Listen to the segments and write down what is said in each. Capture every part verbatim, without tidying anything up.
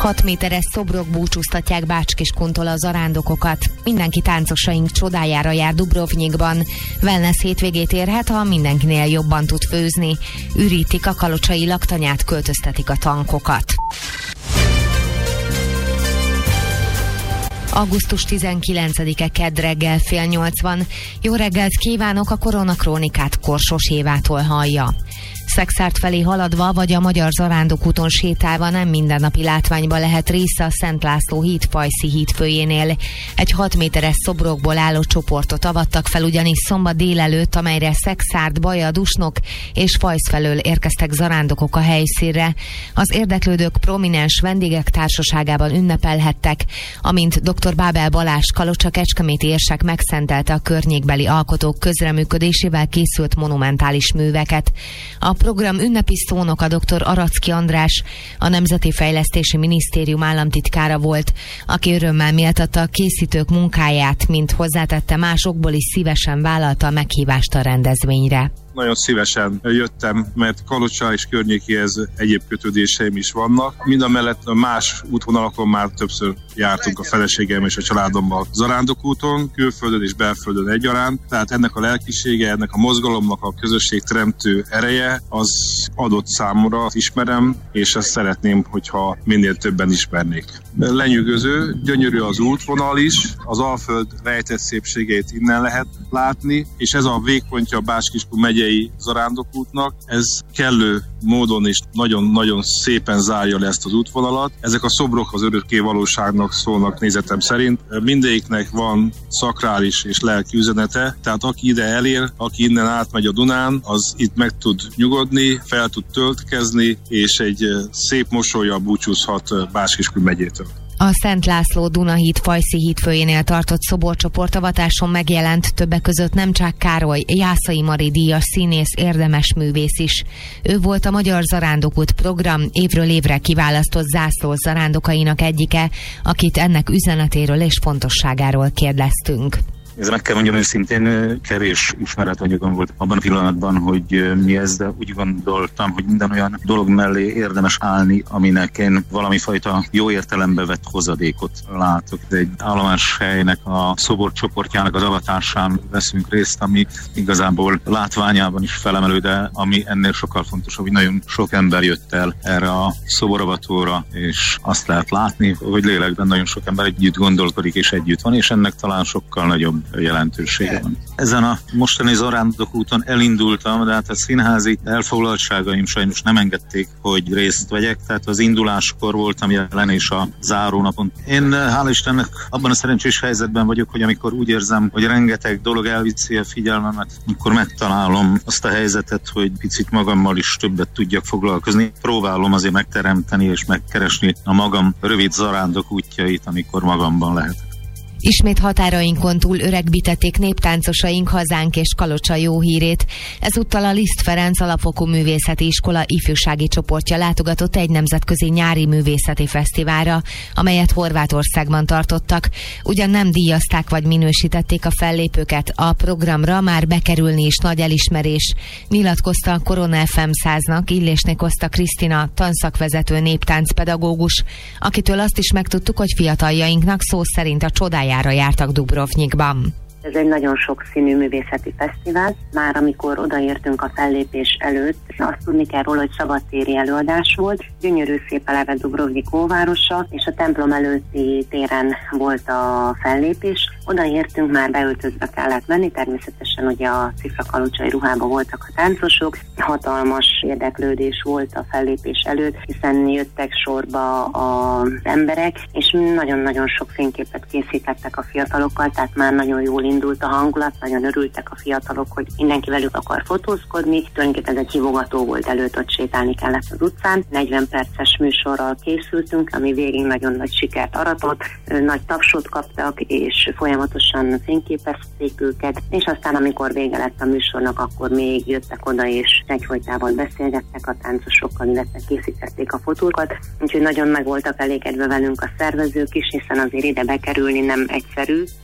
hat méteres szobrok búcsúztatják Bács-Kiskuntól a zarándokokat. Mindenki táncosaink csodájára jár Dubrovnikban. Wellness hétvégét érhet, ha mindenkinél jobban tud főzni. Ürítik a kalocsai laktanyát, költöztetik a tankokat. augusztus tizenkilencedike kedd reggel fél nyolc van. Jó reggelt kívánok, a Koronakrónikát Korsos Évától hallja. Szexárd felé haladva, vagy a Magyar Zarándokúton sétálva nem mindennapi látványba lehet része a Szent László híd Pajszi hídfőjénél. Egy hat méteres szobrokból álló csoportot avattak fel ugyanis szombat délelőtt, amelyre Szexárd, Baja, Dusnok és Fajsz felől érkeztek zarándokok a helyszínre. Az érdeklődők prominens vendégek társaságában ünnepelhettek, amint dr. Bábel Balázs Kalocsa-Kecskeméti érsek megszentelte a környékbeli alkotók közreműködésével készült monumentális műveket. A program ünnepi szónoka dr. Aracki András, a Nemzeti Fejlesztési Minisztérium államtitkára volt, aki örömmel méltatta a készítők munkáját, mint hozzátette, másokból is szívesen vállalta a meghívást a rendezvényre. Nagyon szívesen jöttem, mert Kalocsa és környékéhez egyéb kötődéseim is vannak. Mindamellett a más útvonalakon már többször jártunk a feleségem és a családommal zarándokúton, külföldön és belföldön egyaránt. Tehát ennek a lelkisége, ennek a mozgalomnak a közösségteremtő ereje az adott számomra, ismerem, és ezt szeretném, hogyha minél többen ismernék. Lenyűgöző, gyönyörű az útvonal is, az Alföld rejtett szépségét innen lehet látni, és ez a végpontja a Bács-Kiskun megyei zarándokútnak, ez kellő módon is nagyon-nagyon szépen zárja le ezt az útvonalat. Ezek a szobrok az örökké valóságnak szólnak nézetem szerint. Mindegyiknek van szakrális és lelki üzenete, tehát aki ide elér, aki innen átmegy a Dunán, az itt meg tud nyugodni, fel tud töltkezni, és egy szép mosollyal búcsúzhat Bács-Kiskun megyétől. A Szent László Dunahíd Pajszi hídfőjénél tartott szoborcsoportavatáson megjelent többek között Nemcsák Károly, Jászai Mari díjas színész, érdemes művész is. Ő volt a Magyar Zarándokút program évről évre kiválasztott zászlós zarándokainak egyike, akit ennek üzenetéről és fontosságáról kérdeztünk. Ez meg kell mondjam őszintén, kevés ismeretanyagom volt abban a pillanatban, hogy mi ez, de úgy gondoltam, hogy minden olyan dolog mellé érdemes állni, aminek én valami fajta jó értelembe vett hozadékot látok. Egy állomás helynek a szoborcsoportjának az avatásán veszünk részt, ami igazából látványában is felemelő, de ami ennél sokkal fontosabb, hogy nagyon sok ember jött el erre a szoboravatóra, és azt lehet látni, hogy lélekben nagyon sok ember együtt gondolkodik és együtt van, és ennek talán sokkal nagyobb jelentősége van. Ezen a mostani zarándokúton elindultam, de hát a színházi elfoglaltságaim sajnos nem engedték, hogy részt vegyek, tehát az induláskor voltam jelen és a zárónapon. Én hála Istennek abban a szerencsés helyzetben vagyok, hogy amikor úgy érzem, hogy rengeteg dolog elviszi a figyelmemet, akkor megtalálom azt a helyzetet, hogy picit magammal is többet tudjak foglalkozni. Próbálom azért megteremteni és megkeresni a magam rövid zarándokútjait, amikor magamban lehet. Ismét határainkon túl öregbítették néptáncosaink hazánk és Kalocsa jó hírét. Ezúttal a Liszt Ferenc Alapfokú Művészeti Iskola ifjúsági csoportja látogatott egy nemzetközi nyári művészeti fesztiválra, amelyet Horvátországban tartottak. Ugyan nem díjazták vagy minősítették a fellépőket, a programra már bekerülni is nagy elismerés, nyilatkozta a Korona ef em száznak Illésné Koszta Krisztina, tanszakvezető néptáncpedagógus, akitől azt is megtudtuk, hogy fiataljainknak szó szerint a csodájára jártak Dubrovnikban. Ez egy nagyon sokszínű művészeti fesztivál. Már amikor odaértünk a fellépés előtt, azt tudni kell róla, hogy szabadtéri előadás volt. Gyönyörű szép eleve Dubrovnik óvárosa, és a templom előtti téren volt a fellépés. Odaértünk, már beöltözve kellett menni, természetesen ugye a cifrakalocsai ruhában voltak a táncosok. Hatalmas érdeklődés volt a fellépés előtt, hiszen jöttek sorba az emberek, és nagyon-nagyon sok fényképet készítettek a fiatalokkal, tehát már nagyon jól indult a hangulat, nagyon örültek a fiatalok, hogy mindenki velük akar fotózkodni. Tulajdonképpen ez egy hívogató volt, előtt ott sétálni kellett az utcán. negyven perces műsorral készültünk, ami végig nagyon nagy sikert aratott, nagy tapsot kaptak, és folyamatosan fényképezték őket, és aztán amikor vége lett a műsornak, akkor még jöttek oda, és egyfolytában beszélgettek a táncosokkal, illetve készítették a fotókat, úgyhogy nagyon meg voltak elégedve velünk a szervezők is, hiszen azért ide bekerülni nem egyszerű.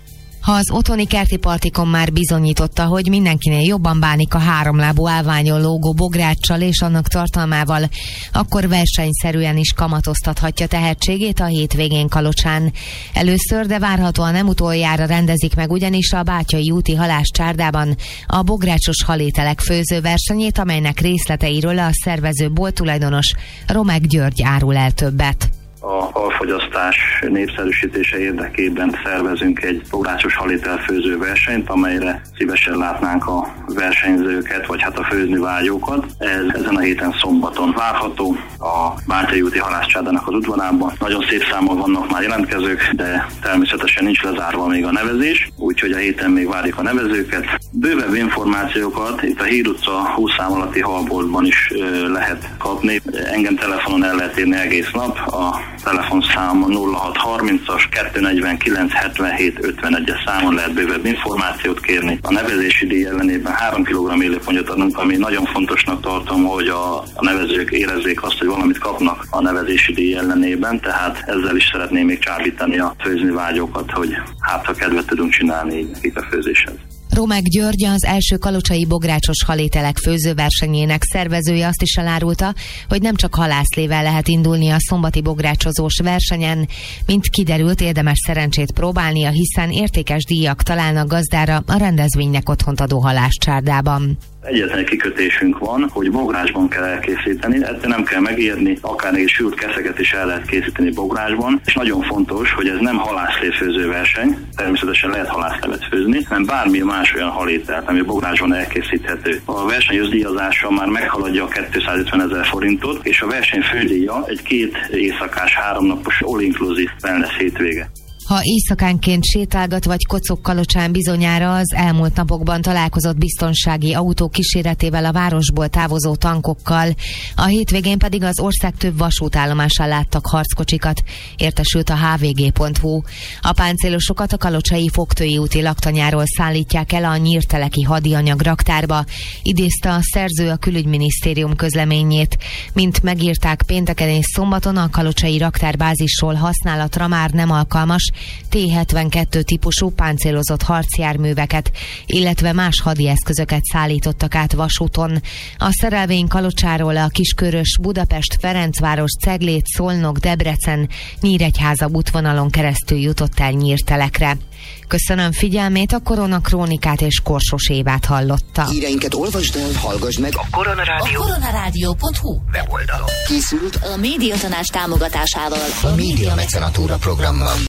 Ha az otthoni kerti partikon már bizonyította, hogy mindenkinél jobban bánik a háromlábú állványon lógó bográccsal és annak tartalmával, akkor versenyszerűen is kamatoztathatja tehetségét a hétvégén Kalocsán. Először, de várhatóan nem utoljára rendezik meg ugyanis a Bátyai úti halászcsárdában a bográcsos halételek főzőversenyét, amelynek részleteiről a szervező bolttulajdonos Romek György árul el többet. A halfogyasztás népszerűsítése érdekében szervezünk egy bográcsos halételfőző versenyt, amelyre szívesen látnánk a versenyzőket, vagy hát a főzni vágyókat. Ez ezen a héten szombaton várható a Bátyai úti halászcsárdának az udvarában. Nagyon szép számmal vannak már jelentkezők, de természetesen nincs lezárva még a nevezés, úgyhogy a héten még várjuk a nevezőket. Bővebb információkat itt a Híd utca húsz szám alatti halboltban is ö, lehet kapni. Engem telefonon el lehet érni egész nap. A telefonszámon nulla hat harmincas kettőnegyvenkilenc hetvenhét ötvenegy-es számon lehet bővebb információt kérni. A nevezési díj ellenében három kilogramm élőpontyot adunk, ami nagyon fontosnak tartom, hogy a, a nevezők érezzék azt, hogy valamit kapnak a nevezési díj ellenében, tehát ezzel is szeretném még csábítani a főzni vágyókat, hogy hát ha kedvet tudunk csinálni így nekik a főzéshez. Romek György, az első kalocsai bográcsos halételek főzőversenyének szervezője azt is elárulta, hogy nem csak halászlével lehet indulni a szombati bográcsozós versenyen, mint kiderült, érdemes szerencsét próbálnia, hiszen értékes díjak találnak gazdára a rendezvénynek otthont adó halászcsárdában. Egyetlen egy kikötésünk van, hogy bográcsban kell elkészíteni, ettől nem kell megijedni, akár egy sült keszeget is el lehet készíteni bográcsban, és nagyon fontos, hogy ez nem halászléfőző verseny, természetesen lehet halászlevet főzni, hanem bármi más olyan halételt, ami bográcsban elkészíthető. A verseny összdíjazása már meghaladja a kétszázötvenezer forintot, és a verseny fődíja egy két éjszakás, háromnapos all-inclusive wellness hétvége. Ha éjszakánként sétálgat vagy kocog Kalocsán, bizonyára az elmúlt napokban találkozott biztonsági autó kíséretével a városból távozó tankokkal, a hétvégén pedig az ország több vasútállomásán láttak harckocsikat, értesült a há vé gé pont hú. A páncélosokat a kalocsai Fogtői úti laktanyáról szállítják el a nyírteleki hadianyag raktárba, idézte a szerző a Külügyminisztérium közleményét. Mint megírták, pénteken és szombaton a kalocsai raktárbázisról használatra már nem alkalmas té hetvenkettő típusú páncélozott harcjárműveket, illetve más hadi eszközöket szállítottak át vasúton. A szerelvény Kalocsáról a Kiskörös, Budapest, Ferencváros, Ceglét, Szolnok, Debrecen, Nyíregyháza útvonalon keresztül jutott el Nyírtelekre. Köszönöm figyelmét, a Koronakrónikát és Korsos Évát hallotta. Híreinket olvasd el, hallgass meg a Koronarádió. A koronarádió pont hú weboldalon. Készült a Médiatanács támogatásával a Média Mecenatúra programban.